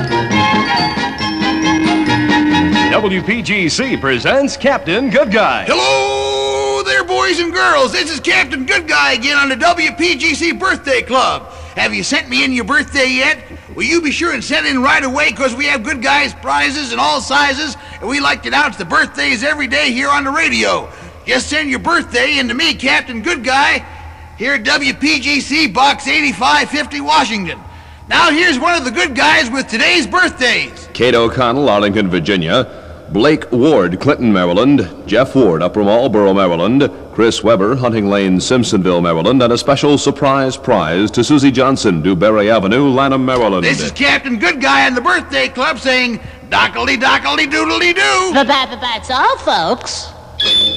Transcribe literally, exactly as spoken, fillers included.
W P G C presents Captain Good Guy. Hello there, boys and girls. This is Captain Good Guy again on the W P G C Birthday Club. Have you sent me in your birthday yet? Will you be sure and send in right away, because we have Good Guys prizes in all sizes, and we like to announce the birthdays every day here on the radio. Just send your birthday in to me, Captain Good Guy, here at W P G C, Box eighty-five fifty, Washington. Now here's one of the good guys with today's birthdays. Kate O'Connell, Arlington, Virginia. Blake Ward, Clinton, Maryland. Jeff Ward, Upper Marlboro, Maryland. Chris Weber, Hunting Lane, Simpsonville, Maryland. And a special surprise prize to Susie Johnson, Dewberry Avenue, Lanham, Maryland. This is Captain Good Guy on the Birthday Club saying, dockily dockily doodly doo. That's all, folks.